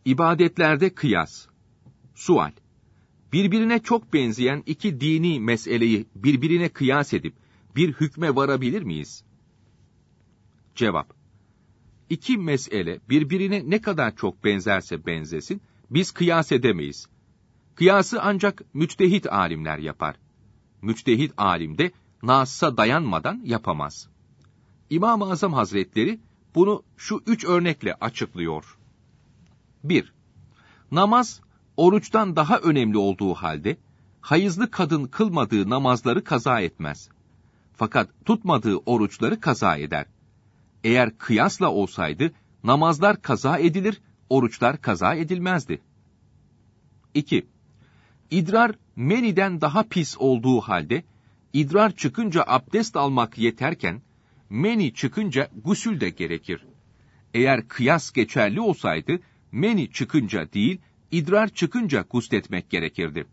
İbadetlerde kıyas. Sual: Birbirine çok benzeyen iki dini meseleyi birbirine kıyas edip bir hükme varabilir miyiz? Cevap: İki mesele birbirine ne kadar çok benzerse benzesin, biz kıyas edemeyiz. Kıyası ancak müçtehit alimler yapar. Müçtehit alim de Nas'a dayanmadan yapamaz. İmam-ı Azam Hazretleri bunu şu 3 örnekle açıklıyor. 1. Namaz, oruçtan daha önemli olduğu halde, hayızlı kadın kılmadığı namazları kaza etmez. Fakat tutmadığı oruçları kaza eder. Eğer kıyasla olsaydı, namazlar kaza edilir, oruçlar kaza edilmezdi. 2. İdrar, meniden daha pis olduğu halde, idrar çıkınca abdest almak yeterken, meni çıkınca gusül de gerekir. Eğer kıyas geçerli olsaydı, meni çıkınca değil, idrar çıkınca gusletmek gerekirdi.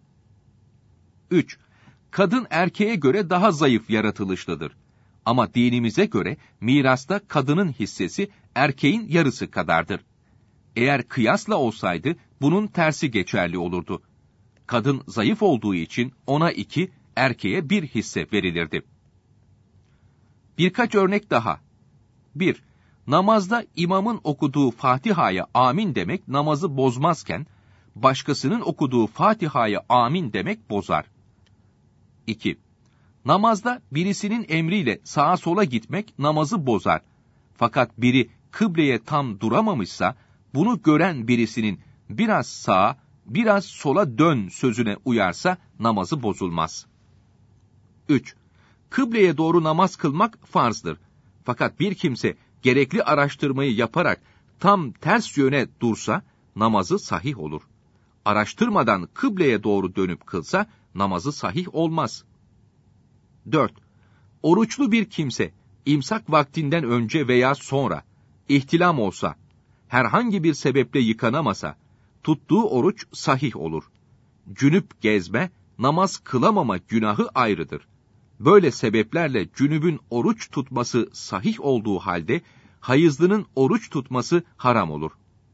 3. Kadın erkeğe göre daha zayıf yaratılışlıdır. Ama dinimize göre mirasta kadının hissesi erkeğin yarısı kadardır. Eğer kıyasla olsaydı bunun tersi geçerli olurdu. Kadın zayıf olduğu için ona 2, erkeğe 1 hisse verilirdi. Birkaç örnek daha. 1. Namazda imamın okuduğu Fatiha'ya amin demek namazı bozmazken, başkasının okuduğu Fatiha'ya amin demek bozar. 2. Namazda birisinin emriyle sağa sola gitmek namazı bozar. Fakat biri kıbleye tam duramamışsa, bunu gören birisinin biraz sağa, biraz sola dön sözüne uyarsa namazı bozulmaz. 3. Kıbleye doğru namaz kılmak farzdır. Fakat bir kimse gerekli araştırmayı yaparak tam ters yöne dursa namazı sahih olur. Araştırmadan kıbleye doğru dönüp kılsa namazı sahih olmaz. 4. Oruçlu bir kimse imsak vaktinden önce veya sonra ihtilam olsa, herhangi bir sebeple yıkanamasa, tuttuğu oruç sahih olur. Cünüp gezme, namaz kılamama günahı ayrıdır. Böyle sebeplerle cünübün oruç tutması sahih olduğu halde, hayızlının oruç tutması haram olur.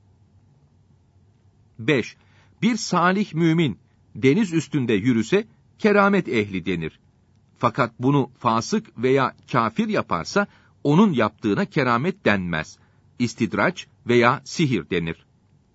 5. Bir salih mümin, deniz üstünde yürüse, keramet ehli denir. Fakat bunu fasık veya kafir yaparsa, onun yaptığına keramet denmez. İstidraç veya sihir denir.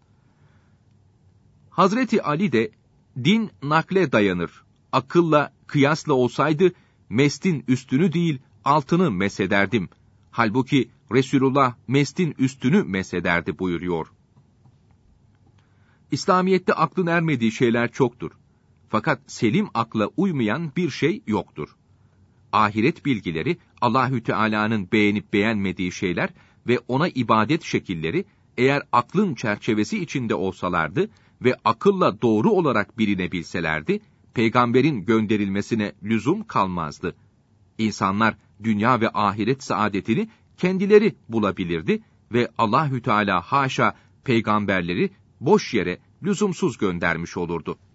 Hazreti Ali de, din nakle dayanır. Akılla, kıyasla olsaydı, mestin üstünü değil, altını mesederdim. Halbuki Resulullah mestin üstünü mesederdi buyuruyor. İslamiyet'te aklın ermediği şeyler çoktur. Fakat selim akla uymayan bir şey yoktur. Ahiret bilgileri, Allahü Teala'nın beğenip beğenmediği şeyler ve ona ibadet şekilleri, eğer aklın çerçevesi içinde olsalardı ve akılla doğru olarak bilinebilselerdi, peygamberin gönderilmesine lüzum kalmazdı. İnsanlar dünya ve ahiret saadetini kendileri bulabilirdi ve Allahü Teala haşa peygamberleri boş yere lüzumsuz göndermiş olurdu.